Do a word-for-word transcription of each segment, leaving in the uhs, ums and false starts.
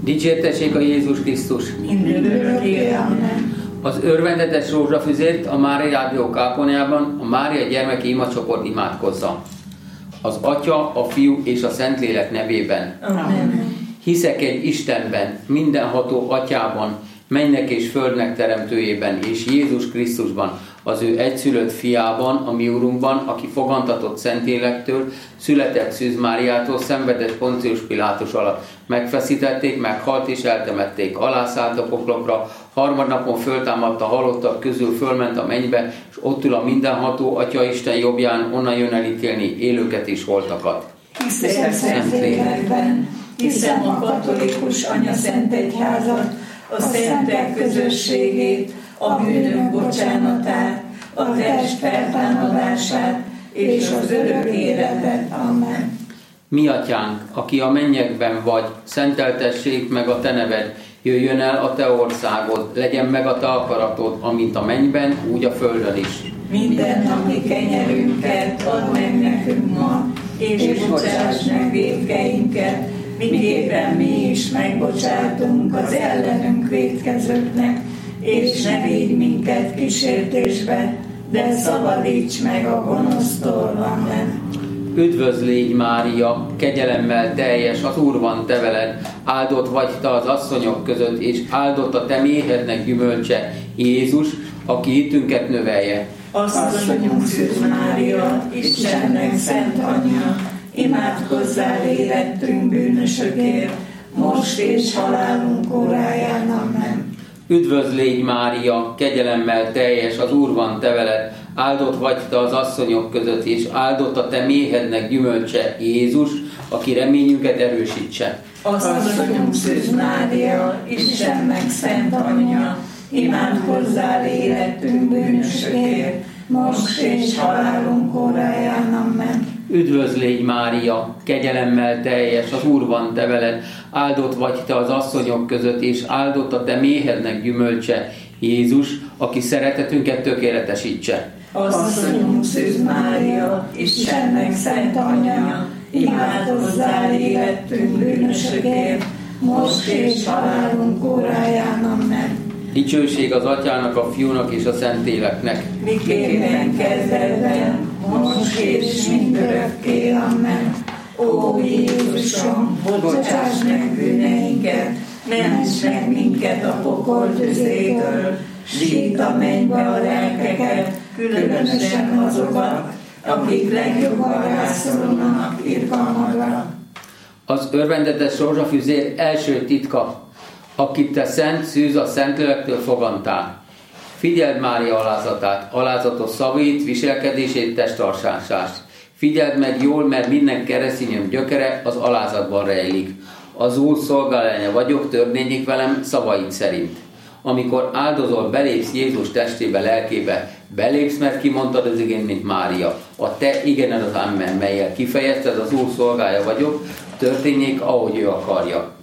Dicsértessék a Jézus Krisztus! Mindörökké, amen. Az örvendetes rózsafüzért a Mária Rádió kápolnában a Mária gyermeki imacsoport imádkozza. Az Atya, a Fiú és a Szentlélek nevében. Amen. Hiszek egy Istenben, mindenható Atyában, mennek és földnek teremtőjében, és Jézus Krisztusban, az ő egyszülött fiában, a mi Urunkban, aki fogantatott Szentlélektől, született Szűz Máriától, szenvedett Poncius Pilátus alatt. Megfeszítették, meghalt és eltemették, alászállt a poklokra, harmadnapon föltámadt a halottak közül, fölment a mennybe, és ott ül a mindenható Atya Isten jobbján, onnan jön elítélni élőket és holtakat. Hiszek a Szentlélekben, hiszem a katolikus anyaszentegyházat, a szentek közösségét, a bűnök bocsánatát, a test feltámadását és az örök életet. Amen. Mi Atyánk, aki a mennyekben vagy, szenteltessék meg a te neved, jöjjön el a te országod, legyen meg a te akaratod, amint a mennyben, úgy a földön is. Minden napi kenyerünket add meg nekünk ma, és bocsáss meg vétkeinket, miképpen mi is megbocsátunk az ellenünk vétkezőknek, és ne védj minket kísértésbe, de szabadíts meg a gonosztól. Amen. Üdvözl légy, Mária, kegyelemmel teljes, az Úr van te veled, áldott vagy te az asszonyok között, és áldott a te méhednek gyümölcse, Jézus, aki hitünket növelje. Asszonyunk Szűz Mária, Istennek szent anyja, imádkozzál érettünk bűnösökért, most és halálunk óráján. Amen. Üdvözl légy, Mária, kegyelemmel teljes, az Úr van te veled, áldott vagy te az asszonyok között, és áldott a te méhednek gyümölcse, Jézus, aki reményünket erősítse. Asszonyunk Szűz Mária, Istennek szent anyja, imádkozzál érettünk bűnösökért, most és halálunk óráján. Amen. Üdvözl légy, Mária, kegyelemmel teljes, az Úr van te veled, áldott vagy te az asszonyok között, és áldott a te méhednek gyümölcse, Jézus, aki szeretetünket tökéletesítse. Asszonyunk Szűz Mária, Istennek szent anyja, imádkozzál érettünk bűnösökért, most és halálunk óráján. Amen. Dicsőség az Atyának, a Fiúnak és a Szentléleknek. Miképpen kezdetben, most és mindörökké. Amen. Ó Jézusom, bocsáss meg bűneinket, ments meg minket a pokol tüzétől, zsít a mennybe a lelkeket, különösen azokat, akik legjobban rászorulnak irgalmadra. Az örvendetes rózsafüzér első titka, akit te Szent Szűz a Szentlélektől fogantál. Figyeld Mária alázatát, alázatos szavait, viselkedését, testtartását. Figyeld meg jól, mert minden keresztényem gyökere az alázatban rejlik. Az Úr szolgálánya vagyok, történjék velem szavaid szerint. Amikor áldozol, belépsz Jézus testébe, lelkébe, belépsz, mert kimondtad az igényt, mint Mária. A te igened az amen, melyel kifejezted, az Úr szolgája vagyok, történjék, ahogy ő akarja.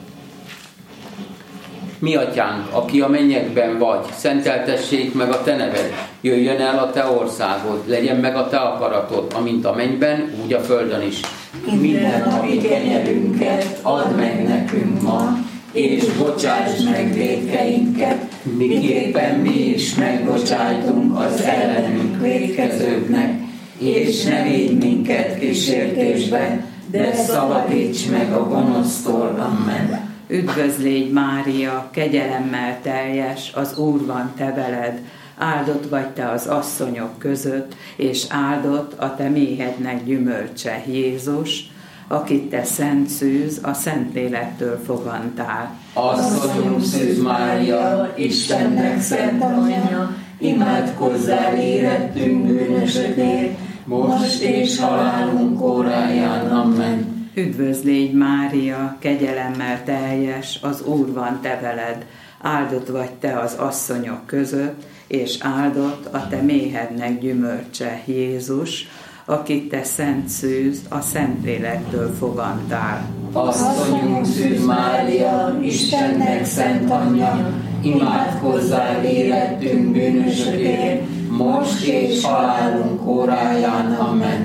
Mi Atyánk, aki a mennyekben vagy, szenteltessék meg a te neved, jöjjön el a te országod, legyen meg a te akaratod, amint a mennyben, úgy a földön is. Minden napi kenyerünket add meg nekünk ma, és bocsáss meg vétkeinket, miképpen mi is megbocsájtunk az ellenünk vétkezőknek, és ne védj minket kísértésbe, de szabadíts meg a gonosztól. Amen. Üdvözl légy, Mária, kegyelemmel teljes, az Úr van te veled, áldott vagy te az asszonyok között, és áldott a te méhednek gyümölcse, Jézus, akit te Szent Szűz a Szentlélektől fogantál. Asszonyunk Szűz Mária, Istennek szent anyja, imádkozzál érettünk bűnösökért, most és halálunk óráján. Amen. Üdvözl légy, Mária, kegyelemmel teljes, az Úr van te veled, áldott vagy te az asszonyok között, és áldott a te méhednek gyümölcse, Jézus, akit te Szent Szűz a Szentlélektől fogantál. Asszonyunk Szűz Mária, Istennek szent anyja, imádkozzál érettünk bűnösökért, most és halálunk óráján. Amen.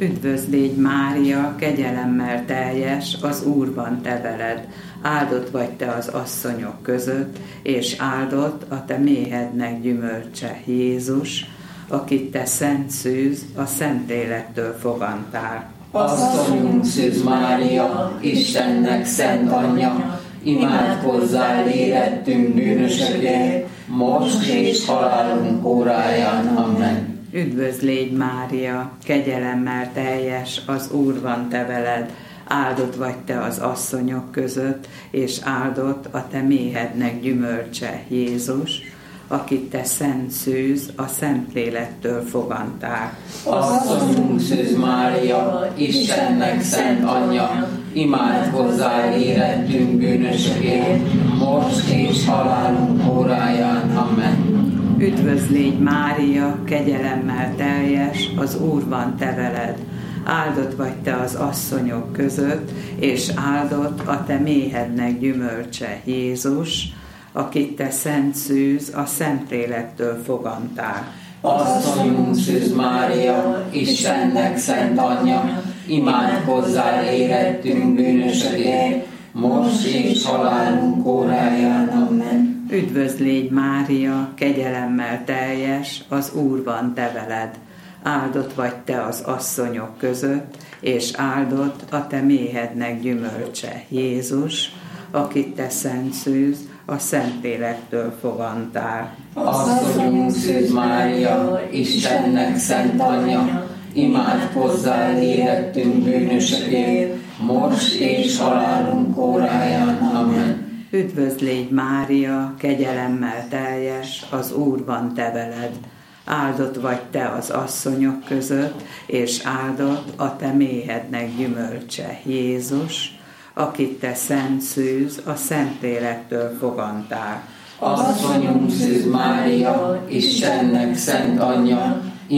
Üdvözl légy Mária, kegyelemmel teljes, az Úr van te veled. Áldott vagy te az asszonyok között, és áldott a te méhednek gyümölcse, Jézus, akit te szent szűz, a Szentlélektől fogantál. Asszonyunk Szűz Mária, Istennek szent anyja, imádkozzál érettünk bűnösökért, most és halálunk óráján. Amen. Üdvözl légy Mária, kegyelemmel teljes, az Úr van te veled. Áldott vagy te az asszonyok között, és áldott a te méhednek gyümölcse, Jézus, akit te szent szűz, a Szentlélektől fogantál. Asszonyunk Szűz Mária, Istennek szent anyja, imádkozzál érettünk bűnösökért, most és halálunk óráján. Amen. Üdvözl légy Mária, kegyelemmel teljes, az Úr van te veled. Áldott vagy te az asszonyok között, és áldott a te méhednek gyümölcse, Jézus, akit te szent szűz, a Szentlélektől fogantál. Asszonyunk Szűz Mária, Istennek szent anyja, imádkozzál érettünk bűnösökért, most és halálunk óráján. Amen. Üdvözl légy Mária, kegyelemmel teljes, az Úr van te veled. Áldott vagy te az asszonyok között, és áldott a te méhednek gyümölcse, Jézus, akit te szent szűz, a Szentlélektől fogantál. Asszonyunk Szűz Mária, Istennek szent anyja, imádkozzál érettünk bűnösökért, most és halálunk óráján. Amen. Üdvözl légy Mária, kegyelemmel teljes, az Úr van te veled. Áldott vagy te az asszonyok között, és áldott a te méhednek gyümölcse, Jézus, akit te szent szűz, a Szentlélektől fogantál. Asszonyunk Szűz Mária, Istennek szent anyja,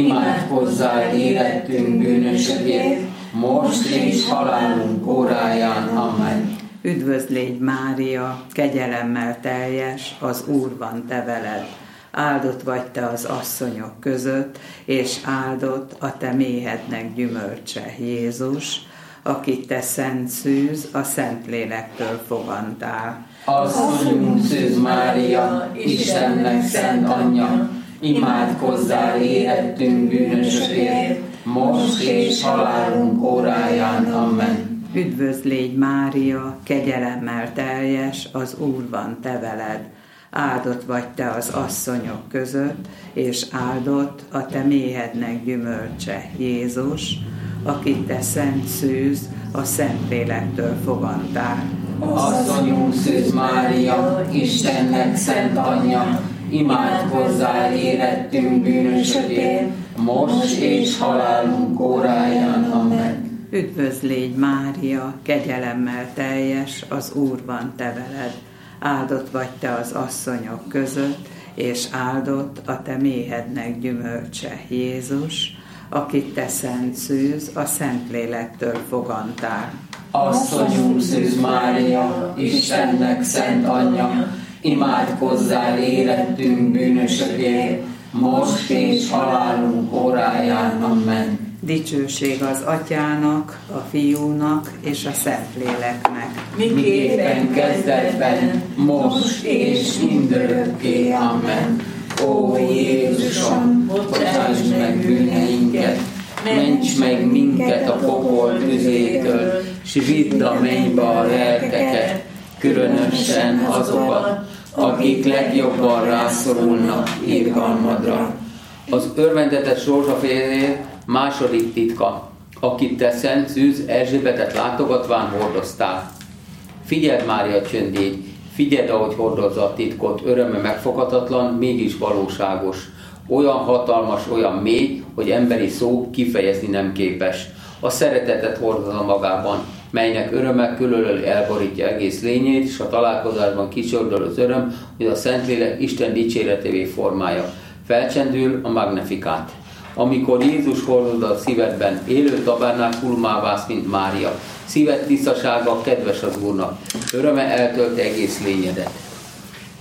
imádkozzál érettünk bűnösökért, most és halálunk óráján. Amen. Üdvözl légy Mária, kegyelemmel teljes, az Úr van te veled. Áldott vagy te az asszonyok között, és áldott a te méhednek gyümölcse, Jézus, akit te szent szűz, a Szentlélektől fogantál. Asszonyunk Szűz Mária, Istennek szent anyja, imádkozzál érettünk bűnösökért, most és halálunk óráján. Amen. Üdvözl légy Mária, kegyelemmel teljes, az Úr van te veled. Áldott vagy te az asszonyok között, és áldott a te méhednek gyümölcse, Jézus, akit te szent szűz, a Szentlélektől fogantál. Asszonyunk Szűz Mária, Istennek szent anyja, imádkozzál érettünk bűnösökért, most és halálunk óráján. Amen. Üdvözl légy Mária, kegyelemmel teljes, az Úr van te veled. Áldott vagy te az asszonyok között, és áldott a te méhednek gyümölcse, Jézus, akit te szent szűz, a Szentlélektől fogantál. Asszonyunk Szűz Mária, Istennek szent anyja, imádkozzál érettünk bűnösökért, most és halálunk óráján. Amen. Dicsőség az Atyának, a Fiúnak és a Szentléleknek. Miképpen kezdetben, most és mindörökké. Amen. Ó Jézusom, bocsáss meg bűneinket, ments meg minket a pokol tüzétől, s vidd a mennybe a lelkeket, különösen azokat, akik legjobban rászorulnak irgalmadra. Az örvendetes rózsafélér második titka, akit te szent szűz Erzsébetet látogatván hordoztál. Figyeld Mária csöndjét, figyeld, ahogy hordozza a titkot, öröme megfoghatatlan, mégis valóságos. Olyan hatalmas, olyan mély, hogy emberi szó kifejezni nem képes. A szeretetet hordozza magában, melynek öröme körülöl elborítja egész lényét, és a találkozásban kicsordul az öröm, hogy a Szentlélek Isten dicséretévé formája. Felcsendül a Magnifikát. Amikor Jézus hordod a szívedben, élő tabernákulumá válsz, mint Mária. Szíved tisztasága kedves az Úrnak. Öröme eltölti egész lényedet.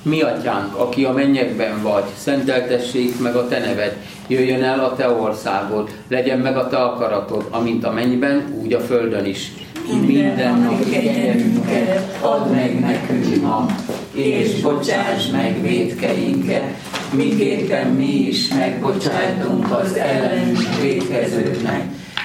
Mi atyánk, aki a mennyekben vagy, szenteltessék meg a te neved, jöjjön el a te országod, legyen meg a te akaratod, amint a mennyben, úgy a földön is. Minden napi kenyerünket add meg nekünk ma, és bocsáss meg vétkeinket, miképpen mi is megbocsájtunk az ellenünk vétkezőknek,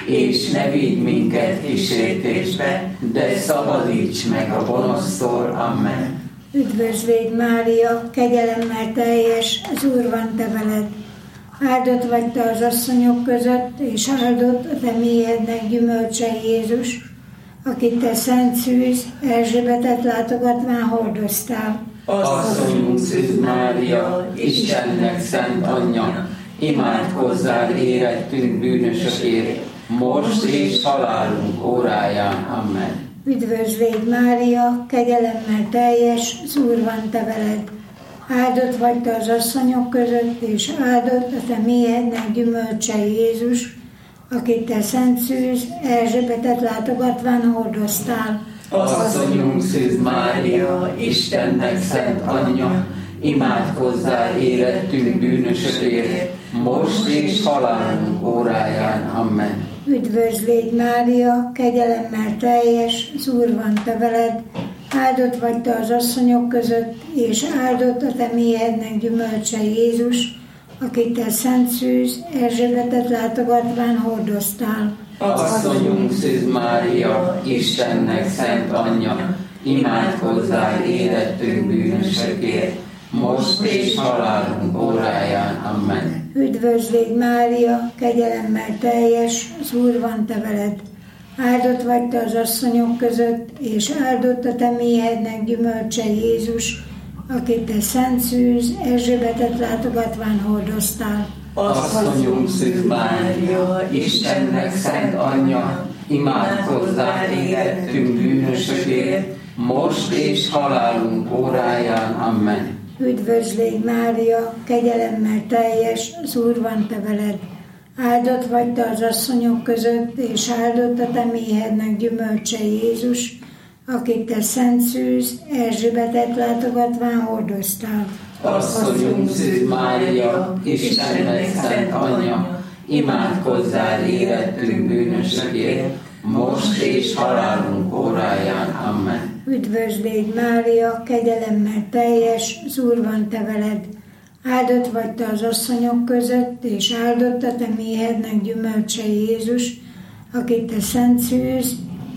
és ne vigy minket kísértésbe, de szabadíts meg a gonosztól. Amen. Üdvözl légy, Mária, kegyelemmel teljes, az Úr van te veled. Áldott vagy te az asszonyok között, és áldott a te méhednek gyümölcse Jézus, akit te szent szűz, Erzsébetet látogatván hordoztál. Asszonyunk Szűz Mária, Istennek szent anyja, imádkozzál érettünk bűnösökért, most és halálunk óráján. Amen. Üdvözl légy, Mária, kegyelemmel teljes, az Úr van te veled. Áldott vagy te az asszonyok között, és áldott a te méhednek gyümölcse Jézus, akit te szent szűz, Erzsébetet látogatván hordoztál. Asszonyunk Szűz Mária, Istennek szent anyja, imádkozzál érettünk bűnösökért, most és halálunk óráján. Amen. Üdvözl légy, Mária, kegyelemmel teljes, az Úr van te veled. Áldott vagy te az asszonyok között, és áldott a te méhednek gyümölcse Jézus, akit te szent szűz, Erzsébetet látogatván hordoztál. Asszonyunk Szűz Mária, Istennek szent anyja, imádkozzál érettünk bűnösökért, most és halálunk óráján. Amen. Üdvözl légy, Mária, kegyelemmel teljes, az Úr van te veled. Áldott vagy te az asszonyok között, és áldott a te méhednek gyümölcse Jézus, akit te szent szűz, Erzsébetet látogatván hordoztál. Asszonyunk Szűz Mária, Istennek szent anyja, imádkozzál érettünk bűnösökért, most és halálunk óráján. Amen. Üdvözl légy, Mária, kegyelemmel teljes, az Úr van te veled. Áldott vagy te az asszonyok között, és áldott a te méhednek gyümölcse Jézus, akit te szent szűz, Erzsébetet látogatván hordoztál. Asszonyunk Szűz Mária, Istennek szent anyja, imádkozzál érettünk bűnösökért, most és halálunk óráján. Amen. Üdvözl légy, Mária, kegyelemmel teljes, az Úr van te veled. Áldott vagy te az asszonyok között, és áldott a te méhednek gyümölcse Jézus, akit te szent szűz,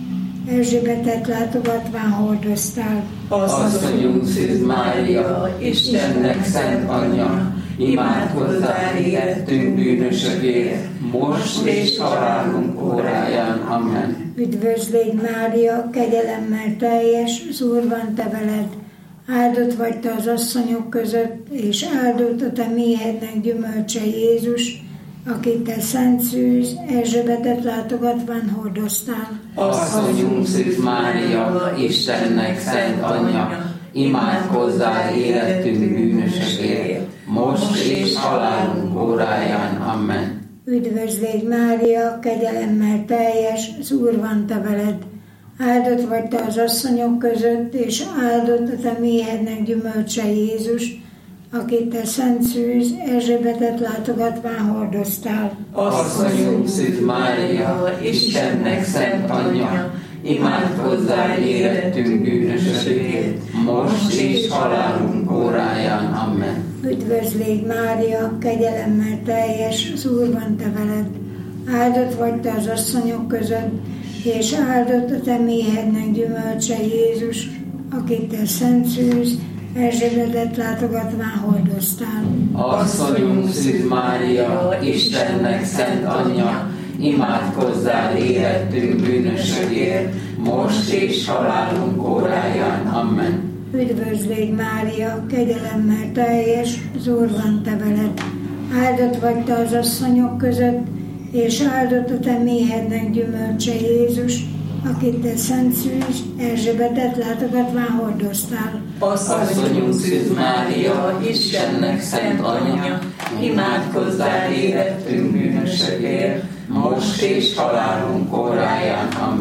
Erzsébetet látogatván hordoztál. Asszonyunk Szűz Mária, Istennek szent anyja, imádkozzál érettünk bűnösökért, most és halálunk óráján. Amen. Üdvözl légy, Mária, kegyelemmel teljes, az Úr van te veled. Áldott vagy te az asszonyok között, és áldott a te méhednek gyümölcse Jézus, akit te szent szűz, Erzsébetet látogatván hordoztál. Asszonyunk Szűz Mária, Istennek szent anyja, imádkozzál érettünk bűnösökért, most és halálunk óráján. Amen. Üdvözl légy, Mária, kegyelemmel teljes, az Úr van te veled. Áldott vagy te az asszonyok között, és áldott a te méhednek gyümölcse Jézus, akit te szent szűz, Erzsébetet látogatván hordoztál. Asszonyunk Szűz Mária, Istennek szent anyja, imádkozzál érettünk bűnösökért, most és halálunk óráján. Amen. Üdvözl légy, Mária, kegyelemmel teljes, az Úr van te veled. Áldott vagy te az asszonyok között, és áldott a te méhednek gyümölcse Jézus, akit te szent szűz, Erzsébetet látogatván hordoztál. Asszonyunk Szűz Mária, Istennek szent anyja, imádkozzál érettünk bűnösökért, most és halálunk óráján. Amen. Üdvözl légy, Mária, kegyelemmel teljes, az Úr van te veled. Áldott vagy te az asszonyok között, és áldott a te méhednek gyümölcse Jézus, akit te szent szűz, Erzsébetet látogatván hordoztál. Asszonyunk Szűz Mária, Istennek szent anyja, imádkozzál érettünk bűnösökért, most és halálunk óráján. Amen.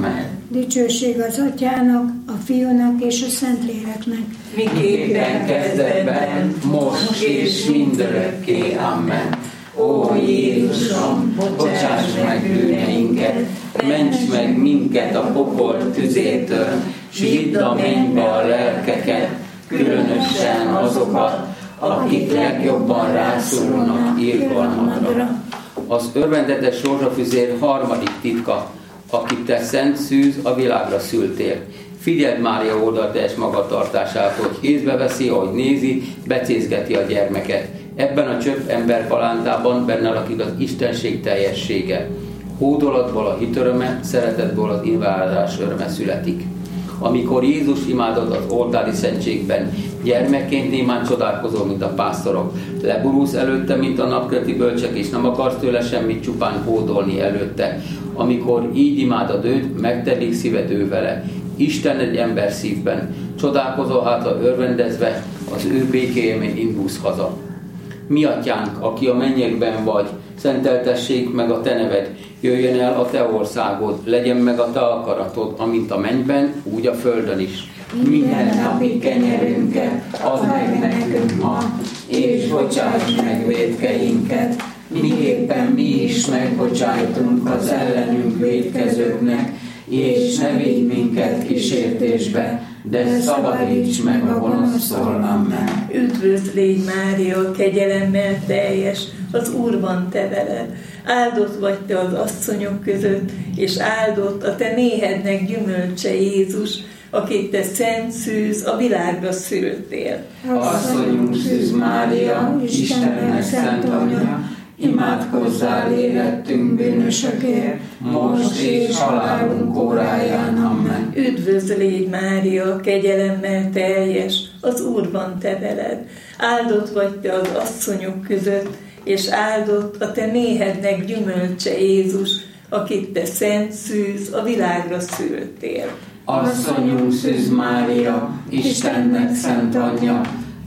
Dicsőség az Atyának, a Fiúnak és a Szentléleknek. Miképpen kezdetben, most és mindörökké. Amen. Ó Jézusom, bocsáss meg bűneinket, Ments meg minket a pokol tüzétől, s vidd a mennybe a lelkeket, különösen azokat, akik legjobban rászorulnak irgalmadra. Az örvendetes rózsafüzér harmadik titka, akit te szent szűz a világra szültél. Figyeld Mária odaadás magatartását, hogy kézbe veszi, ahogy nézi, becézgeti a gyermeket. Ebben a csöpp ember palántában benne lakik az Istenség teljessége. Hódolatból a hit öröme, szeretetből az imádás öröme születik. Amikor Jézus imádott az oltári szentségben, gyermekként némán csodálkozol, mint a pásztorok. Leborulsz előtte, mint a napkeleti bölcsek, és nem akarsz tőle semmit, csupán hódolni előtte. Amikor így imádod őt, megtelik szíved ő vele. Isten egy ember szívben. Csodálkozol hát, ha örvendezve, az ő békéjében indulsz haza. Mi atyánk, aki a mennyekben vagy, szenteltessék meg a te neved, jöjjön el a te országod, legyen meg a te akaratod, amint a mennyben, úgy a földön is. Minden napi kenyerünket add meg nekünk ma, és bocsáss meg vétkeinket, miképpen mi is megbocsájtunk az ellenünk vétkezőknek, és ne vigy minket kísértésbe, de szabadíts meg a gonosztól. Amen. Üdvözl légy Mária, kegyelemmel teljes, az Úr van te veled. Áldott vagy te az asszonyok között, és áldott a te méhednek gyümölcse Jézus, akit te szent szűz a világra szültél. Asszonyunk Szűz Mária, Istennek szent anyja, imádkozzál érettünk bűnösökért, most és halálunk óráján. Amen. Üdvözl légy Mária, kegyelemmel teljes, az Úr van te veled. Áldott vagy te az asszonyok között, és áldott a te méhednek gyümölcse Jézus, akit te szent szűz a világra szültél. Asszonyunk Szűz Mária, Istennek szent anyja,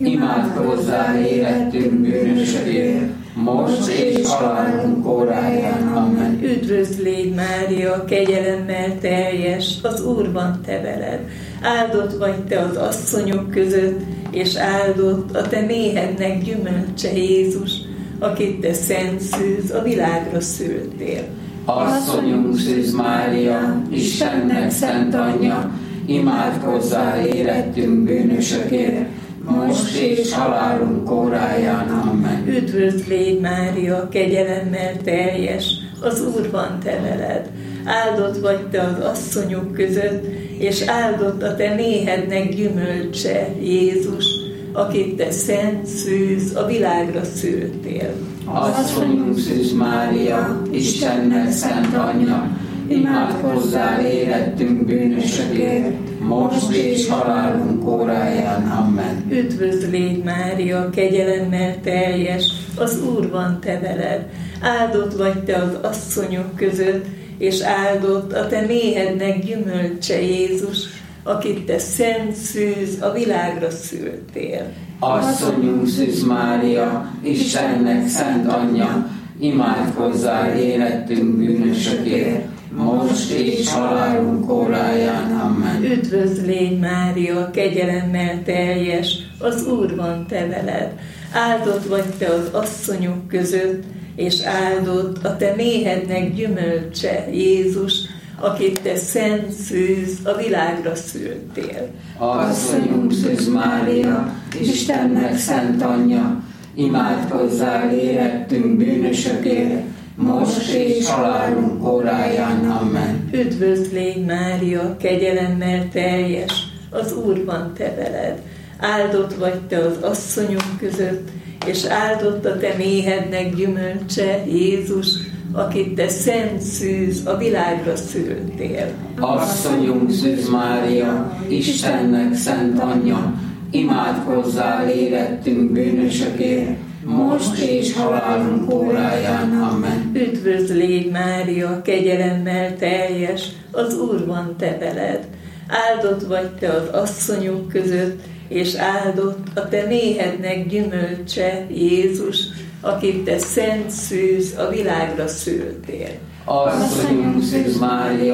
imádkozzál érettünk bűnösökért, most és halálunk óráján. Amen. Üdvözl légy Mária, kegyelemmel teljes, az Úr van te veled. Áldott vagy te az asszonyok között, és áldott a te méhednek gyümölcse Jézus, akit te szent szűz a világra szültél. Asszonyunk Szűz Mária, Istennek szent anyja, imádkozzál érettünk bűnösökért, most és halálunk óráján. Amen. Üdvözl légy Mária, kegyelemmel teljes, az Úr van te veled. Áldott vagy te az asszonyok között, és áldott a te méhednek gyümölcse Jézus, akit te szent szűz a világra szültél. Asszonyunk Szűz Mária, Istennek szent anyja, imádkozzál érettünk bűnösökért, most és halálunk óráján. Amen. Üdvözl légy Mária, kegyelemmel teljes, az Úr van te veled. Áldott vagy te az asszonyok között, és áldott a te méhednek gyümölcse Jézus, akit te szent szűz a világra szültél. Asszonyunk Szűz Mária, Istennek szent anyja, imádkozzál érettünk bűnösökért, most és halálunk óráján. Amen. Üdvözl légy Mária, kegyelemmel teljes, az Úr van te veled. Áldott vagy te az asszonyok között, és áldott a te méhednek gyümölcse Jézus, akit te szent szűz a világra szültél. Asszonyunk Szűz Mária, Istennek szent anyja, imádkozzál érettünk bűnösökért, most és halálunk óráján. Amen. Üdvözl légy Mária, kegyelemmel teljes, az Úr van te veled. Áldott vagy te az asszonyok között, és áldott a te méhednek gyümölcse Jézus, akit te szent szűz a világra szültél. Asszonyunk Szűz Mária, Istennek szent anyja, imádkozzál érettünk bűnösökért, most és halálunk óráján. Amen. Üdvözl légy Mária, kegyelemmel teljes, az Úr van te veled. Áldott vagy te az asszonyok között, és áldott a te méhednek gyümölcse Jézus, akit te szent szűz a világra szültél. Asszonyunk Szűz Mária,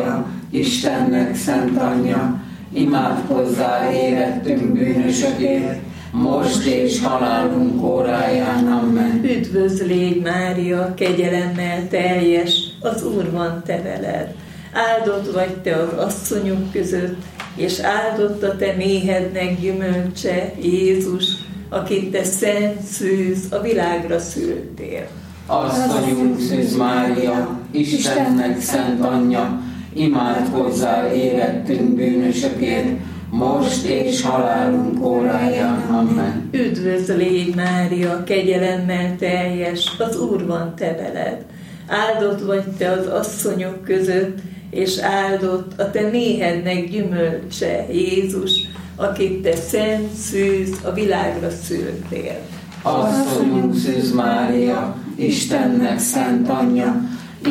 Istennek szent anyja, imádkozzál érettünk bűnösökért, most és halálunk óráján. Amen. Üdvözl légy, Mária, kegyelemmel teljes, az Úr van te veled. Áldott vagy te az asszonyok között, és áldott a te méhednek gyümölcse, Jézus, akit te szent szűz, a világra szültél. Asszonyunk Szűz Mária, Istennek szent anyja, imádkozzál érettünk bűnösökért, most és halálunk óráján. Amen. Üdvözl légy, Mária, kegyelemmel teljes, az Úr van te veled. Áldott vagy te az asszonyok között, és áldott a te méhednek gyümölcse, Jézus, akit te szent szűz, a világra szültél. Asszonyunk Szűz Mária, Istennek szent anyja,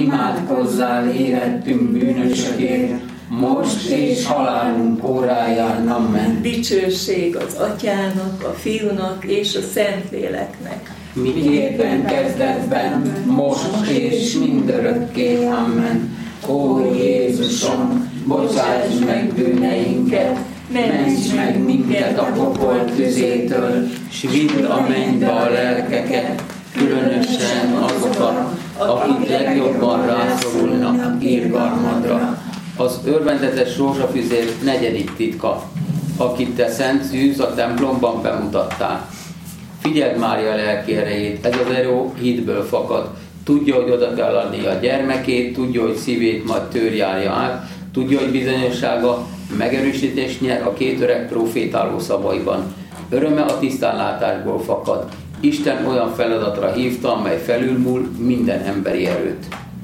imádkozzál érettünk bűnösökért, most és halálunk óráján. Amen. Dicsőség az Atyának, a Fiúnak és a Szentléleknek. Miképpen kezdetben, most és mindörökké. Amen. Ó Jézusom, bocsáss meg bűneinket, ments meg minket a pokol tüzétől, s vidd a mennybe a lelkeket, különösen azokat, akik legjobban rászorulnak irgalmadra. Az örvendetes rózsafüzér negyedik titka, akit te szent szűz a templomban bemutattál. Figyeld Mária lelki erejét, ez az erő hitből fakad. Tudja, hogy oda kell adni a gyermekét, tudja, hogy szívét majd tőr járja át, tudja, hogy bizonyossága megerősítést nyer a két öreg profétáló szavaiban. Öröme a tisztánlátásból fakad. Isten olyan feladatra hívta, amely felülmúl minden emberi erőt.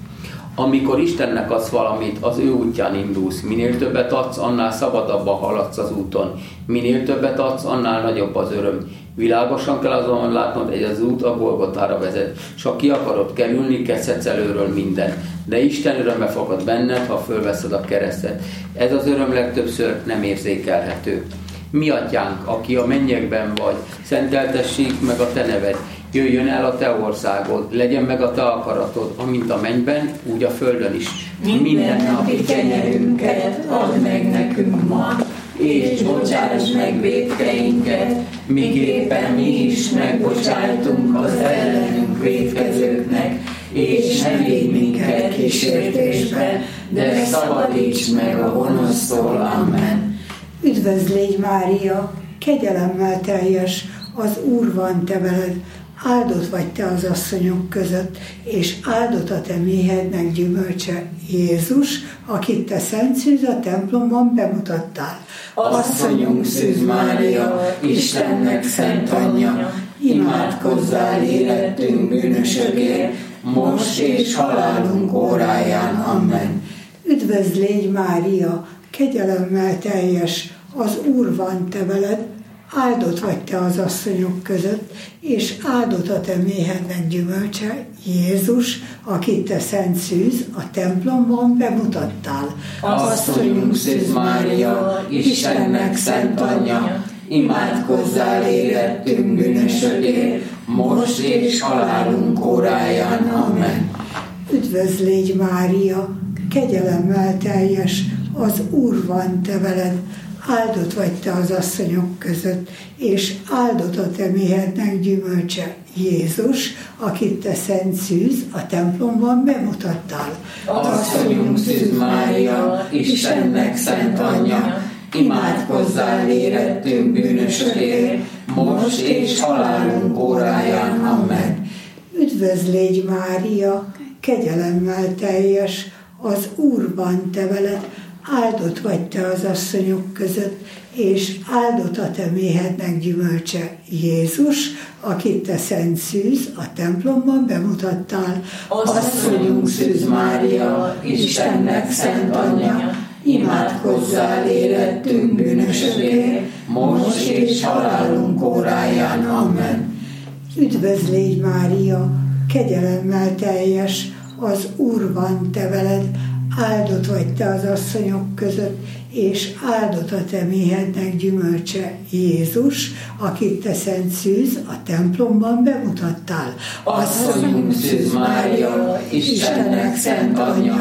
Amikor Istennek adsz valamit, az ő útján indulsz. Minél többet adsz, annál szabadabban haladsz az úton. Minél többet adsz, annál nagyobb az öröm. Világosan kell azonban látnod, hogy az út a Golgotára vezet, s ha ki akarod kerülni, kezdhetsz előről minden. De Isten öröme fakad benned, ha fölveszed a keresztet. Ez az öröm legtöbbször nem érzékelhető. Mi atyánk, aki a mennyekben vagy, szenteltessék meg a te neved, jöjjön el a te országod, legyen meg a te akaratod, amint a mennyben, úgy a földön is. Minden napi kenyerünket add meg nekünk ma, és bocsáss meg vétkeinket, miképpen mi is megbocsájtunk az ellenünk vétkezőknek, és ne vigy minket kísértésbe, de szabadíts meg a gonosztól. Amen. Üdvözl légy, Mária, kegyelemmel teljes, az Úr van te veled, áldott vagy te az asszonyok között, és áldott a te méhednek gyümölcse, Jézus, akit te szent szűz a templomban bemutattál. Asszonyunk Szűz Mária, Istennek szent anyja, imádkozzál érettünk bűnösökért, most és halálunk óráján. Amen. Üdvözl légy, Mária, kegyelemmel teljes, az Úr van te veled, áldott vagy te az asszonyok között, és áldott a te méhednek gyümölcse, Jézus, akit te szent szűz a templomban bemutattál. Asszonyunk Szűz Mária, Istennek szent anyja, imádkozzál érettünk bűnösökért, most és halálunk óráján. Amen. Üdvözl légy, Mária, kegyelemmel teljes, az Úr van te veled, áldott vagy te az asszonyok között, és áldott a te méhednek gyümölcse, Jézus, akit te szent szűz a templomban bemutattál. Asszonyunk Szűz Mária, Istennek szent anyja, imádkozzál érettünk bűnösökért, most és halálunk óráján. Amen. Üdvözl légy, Mária, kegyelemmel teljes, az Úr van te veled, áldott vagy te az asszonyok között, és áldott a te méhednek gyümölcse, Jézus, akit te szent szűz a templomban bemutattál. Asszonyunk Szűz Mária, Istennek szent anyja, imádkozzál érettünk bűnösökért, most és halálunk óráján. Amen. Üdvözl légy, Mária, kegyelemmel teljes, az Úr van te veled, áldott vagy te az asszonyok között, és áldott a te méhednek gyümölcse, Jézus, akit te szent szűz a templomban bemutattál. Asszonyunk Szűz Mária, Istennek szent anyja,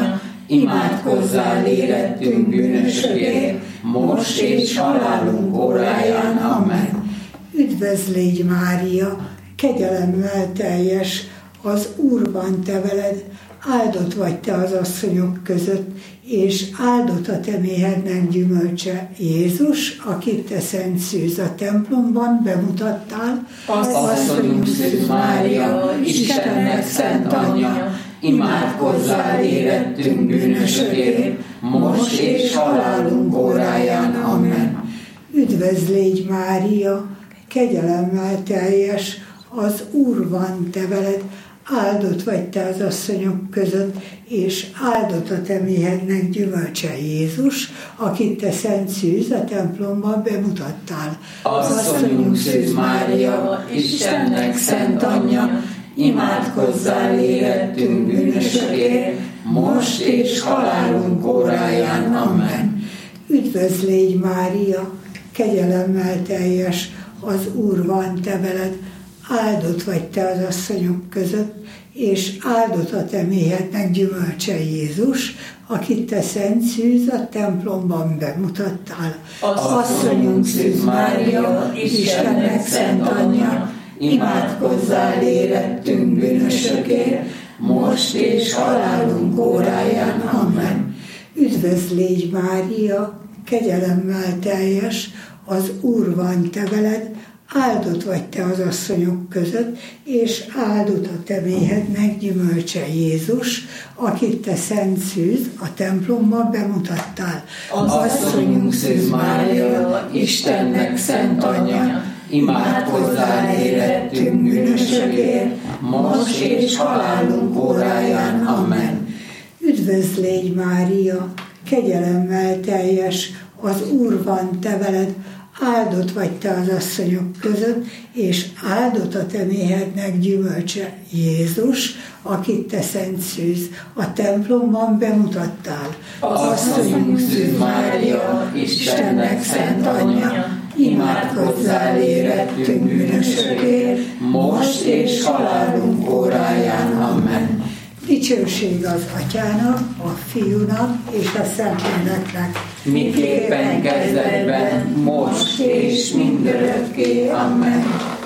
imádkozzál érettünk bűnösökért, most és halálunk óráján. Amen. Üdvözl légy, Mária, kegyelemmel teljes, az Úr van te veled, áldott vagy te az asszonyok között, és áldott a te méhednek gyümölcse, Jézus, akit te szent szűz a templomban bemutattál. Asszonyunk Szűz Mária, Istennek szent anyja, imádkozzál érettünk bűnösökért, most és halálunk óráján. Amen. Üdvözl légy, Mária, kegyelemmel teljes, az Úr van te veled, áldott vagy te az asszonyok között, és áldott a te méhednek gyümölcse, Jézus, akit te szent szűz a templomban bemutattál. Asszonyunk Szűz Mária, Istennek szent anyja, imádkozzál érettünk bűnösökért, most és halálunk óráján. Amen. Üdvözl légy, Mária, kegyelemmel teljes, az Úr van te veled, áldott vagy te az asszonyok között, és áldott a te méhednek gyümölcse, Jézus, akit te szent szűz a templomban bemutattál. Asszonyunk Szűz Mária, Istennek szent anyja, imádkozzál érettünk bűnösökért, most és halálunk óráján. Amen. Üdvözl légy, Mária, kegyelemmel teljes, az Úr van te veled, áldott vagy te az asszonyok között, és áldott a te méhednek gyümölcse, Jézus, akit te szent szűz a templomban bemutattál. Asszonyunk Szűz Mária, Istennek szent anyja, imádkozzál érettünk bűnösökért, most és halálunk óráján. Amen. Üdvözl légy, Mária, kegyelemmel teljes, az Úr van te veled, áldott vagy te az asszonyok között, és áldott a te méhednek gyümölcse, Jézus, akit te szent szűz a templomban bemutattál. Asszonyunk Szűz Mária, Istennek szent anyja, imádkozzál érettünk bűnösökért, most és halálunk óráján. Amen. Dicsőség az Atyának, a Fiúnak és a Szentléleknek, miképpen kezdetben, most és mindörökké. Amen.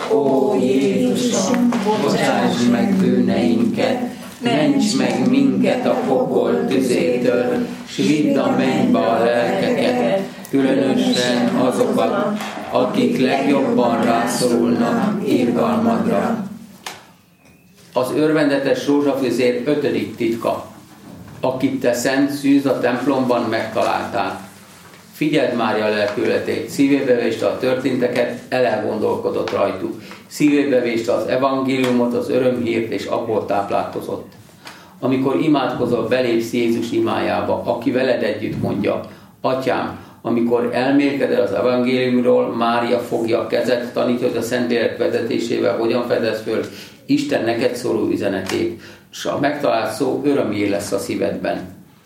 Ó Jézusom, bocsáss meg bűneinket, ments meg minket a pokol tüzétől, s vidd a mennybe a lelkeket, különösen azokat, akik legjobban rászorulnak irgalmadra. Az örvendetes rózsafüzér ötödik titka, akit te szent szűz a templomban megtaláltál. Figyeld Mária lelkületét, szívébe véste a történteket, elgondolkodott rajtuk. Szívébe véste az evangéliumot, az örömhírt, és abból táplálkozott. Amikor imádkozol, belépsz Jézus imájába, aki veled együtt mondja: Atyám, amikor elmélkedel az evangéliumról, Mária fogja a kezed, tanítod a Szentlélek vezetésével, hogyan fedez föl Isten neked szóló üzenetét, és a megtalált szó örömé lesz a szívedben.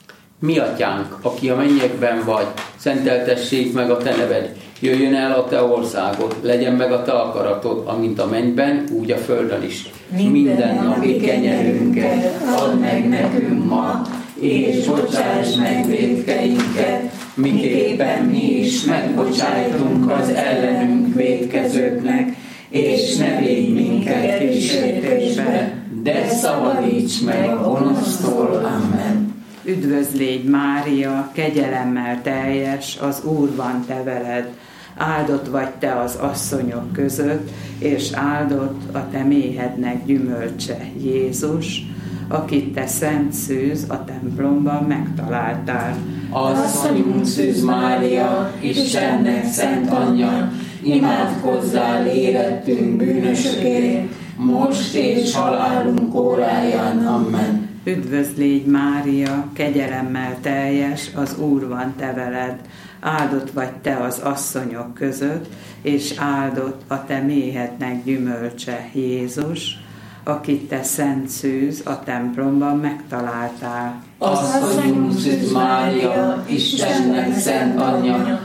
Mi atyánk, aki a mennyekben vagy, szenteltessék meg a te neved, jöjjön el a te országod, legyen meg a te akaratod, amint a mennyben, úgy a földön is. Minden napi kenyerünket add meg nekünk ma, és bocsáss meg vétkeinket, miképpen mi is megbocsájtunk az ellenünk vétkezőknek, és ne védj minket kísértésbe, de szabadíts meg a gonosztól. Amen. Üdvözl légy, Mária, kegyelemmel teljes, az Úr van te veled, áldott vagy te az asszonyok között, és áldott a te méhednek gyümölcse, Jézus, akit te szent szűz a templomban megtaláltál. Asszonyunk Szűz Mária, Istennek szent anyja, imádkozzál érettünk bűnösökért, most és halálunk óráján. Amen. Üdvözl légy, Mária, kegyelemmel teljes, az Úr van te veled, áldott vagy te az asszonyok között, és áldott a te méhednek gyümölcse, Jézus, akit te szent szűz a templomban megtaláltál. Asszonyunk Szűz Mária, Istennek szent anyja,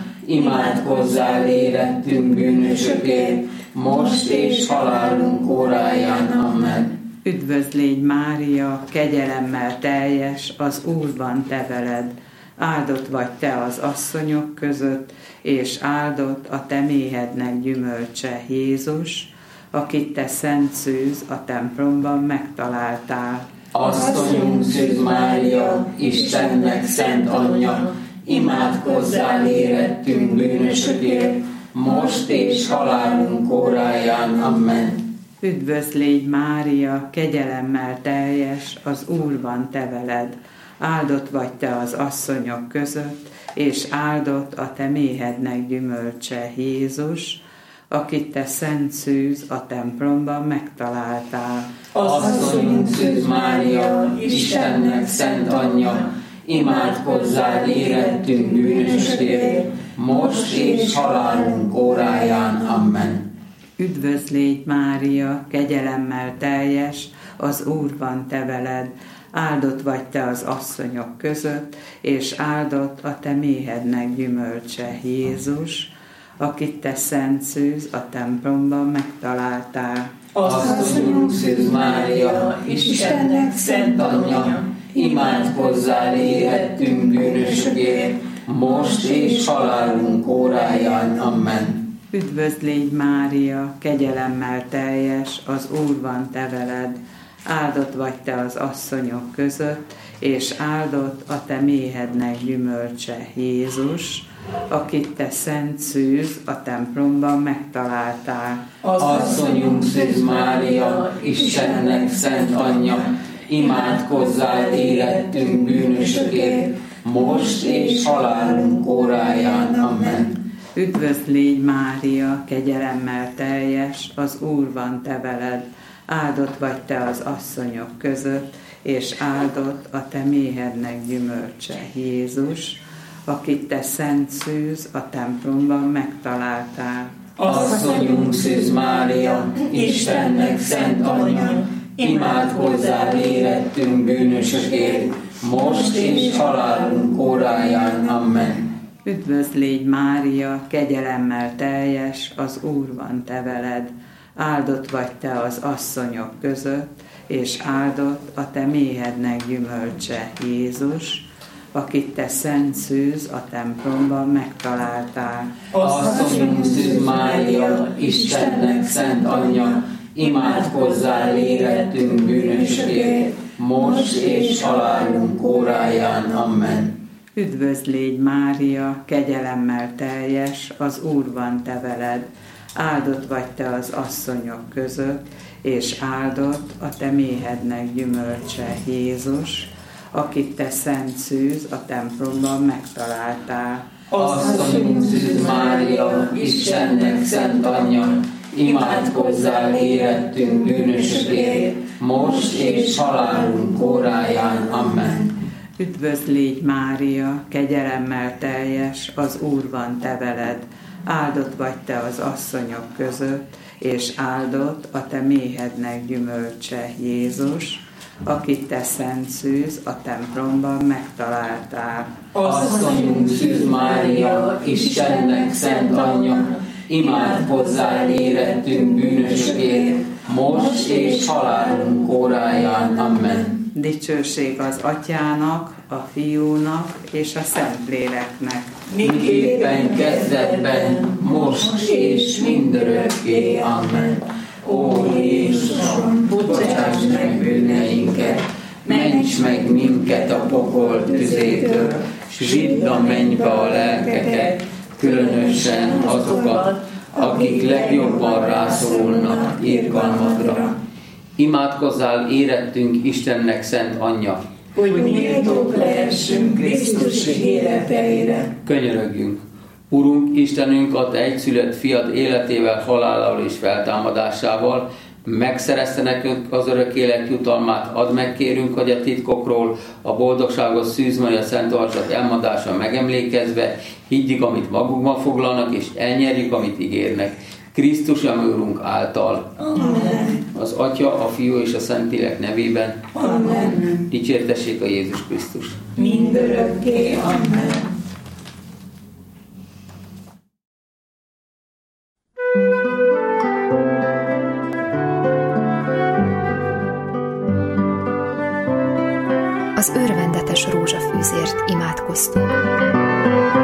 imádkozzál érettünk bűnösökért, most és halálunk óráján. Amen. Üdvözl légy Mária, kegyelemmel teljes, az Úr van te veled. Áldott vagy te az asszonyok között, és áldott a te méhednek gyümölcse, Jézus, akit te szent szűz a templomban megtaláltál. Asszonyunk Szűz Mária, Istennek szent anyja, imádkozzál érettünk bűnösökért, most és halálunk óráján. Amen. Üdvözl légy Mária, kegyelemmel teljes, az Úr van te veled. Áldott vagy te az asszonyok között, és áldott a te méhednek gyümölcse, Jézus, akit te szent szűz a templomban megtaláltál. Asszonyunk Szűz Mária, Istennek szent anyja, imádkozzál érettünk bűnösökért, most és halálunk óráján. Amen. Üdvözl légy Mária, kegyelemmel teljes, az Úr van te veled. Áldott vagy te az asszonyok között, és áldott a te méhednek gyümölcse, Jézus, akit te szent szűz a templomban megtaláltál. Asszonyunk Szűz Mária, Istennek szent anyja, imádkozzál érettünk bűnösökért, most és halálunk óráján. Amen. Üdvözl légy Mária, kegyelemmel teljes, az Úr van te veled. Áldott vagy te az asszonyok között, és áldott a te méhednek gyümölcse, Jézus, akit te szent szűz a templomban megtaláltál. Asszonyunk Szűz Mária, Istennek szent anyja, imádkozzál érettünk bűnösökért, most és halálunk óráján. Amen. Üdvözl légy Mária, kegyelemmel teljes, az Úr van te veled. Áldott vagy te az asszonyok között, és áldott a te méhednek gyümölcse, Jézus, akit te szent szűz a templomban megtaláltál. Asszonyunk Szűz Mária, Istennek szent anyja, imádkozzál érettünk bűnösökért, most és halálunk óráján. Amen. Üdvözl légy Mária, kegyelemmel teljes, az Úr van te veled. Áldott vagy te az asszonyok között, és áldott a te méhednek gyümölcse, Jézus, akit te szent szűz a templomban megtaláltál. Asszonyunk Szűz Mária, Istennek szent anyja, imádkozzál érettünk bűnösökért, most és halálunk óráján. Amen. Üdvözl légy Mária, kegyelemmel teljes, az Úr van te veled. Áldott vagy te az asszonyok között, és áldott a te méhednek gyümölcse, Jézus, akit te szent szűz a templomban megtaláltál. Asszonyunk Szűz Mária, Istennek szent anyja, imádkozzál érettünk bűnösökért, most és halálunk óráján. Amen. Üdvözl légy Mária, kegyelemmel teljes, az Úr van te veled. Áldott vagy te az asszonyok között, és áldott a te méhednek gyümölcse, Jézus, akit te szent szűz a templomban megtaláltál. Asszonyunk Szűz Mária, Istennek szent anyja, imádkozzál érettünk bűnösökért, most és halálunk óráján. Amen. Dicsőség az Atyának, a Fiúnak és a Szentléleknek. Miképpen kezdetben, most és mindörökké. Amen. Ó Jézusom, bocsáss meg bűneinket, ments meg minket a pokol tüzétől, s vidd a mennybe a lelkeket, különösen azokat, akik legjobban rászorulnak irgalmadra. Imádkozzál érettünk Istennek szent anyja. Hogy méltók lehessünk Krisztus ígéreteire. Könyörögjünk. Urunk, Istenünk, a te egyszülött fiad életével, halálával és feltámadásával megszerezte nekünk az örök élet jutalmát. Add meg, kérünk, hogy a titkokról, a boldogságos Szűz Mária Szent Alsat elmondása megemlékezve higgyük, amit magukban foglalnak, és elnyerjük, amit ígérnek. Krisztus, ami Urunk által. Amen. Az Atya, a Fiú és a Szentlélek nevében. Amen. Dicsértessék a Jézus Krisztus. Mindörökké. Amen. Szent Lőzért imádkoztunk.